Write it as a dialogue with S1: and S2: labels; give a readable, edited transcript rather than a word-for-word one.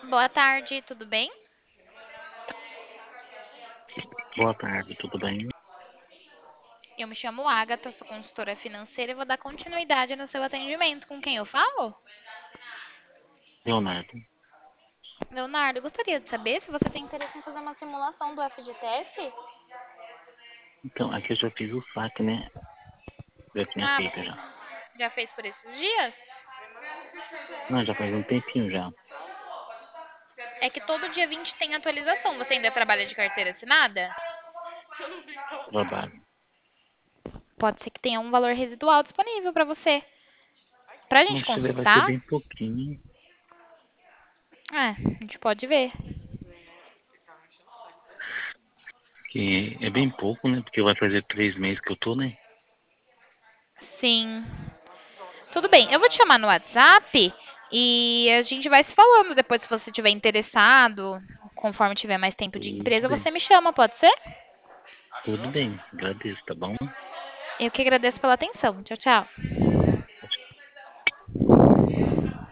S1: Boa tarde, tudo bem?
S2: Boa tarde, tudo bem?
S1: Eu me chamo Agatha, sou consultora financeira e vou dar continuidade no seu atendimento. Com quem eu falo?
S2: Leonardo.
S1: Leonardo, eu gostaria de saber se você tem interesse em fazer uma simulação do FGTS?
S2: Então, aqui eu já fiz o saque, né? Já tinha
S1: Ah,
S2: feito já.
S1: já fez por esses dias?
S2: Não, já faz um tempinho já.
S1: É que todo dia 20 tem atualização. Você ainda trabalha de carteira assinada?
S2: Trabalho.
S1: Pode ser que tenha um valor residual disponível para você. Para a gente
S2: Mas se vai ser
S1: consultar,
S2: bem pouquinho,
S1: a gente pode ver.
S2: que é bem pouco, né? Porque vai fazer 3 meses que eu tô, né?
S1: Sim. Tudo bem, eu vou te chamar no WhatsApp e a gente vai se falando depois se você estiver interessado. Conforme tiver mais tempo de
S2: Tudo
S1: empresa,
S2: bem.
S1: você me chama, pode ser?
S2: Tudo bem. Agradeço, tá bom?
S1: Eu que agradeço pela atenção. Tchau, tchau.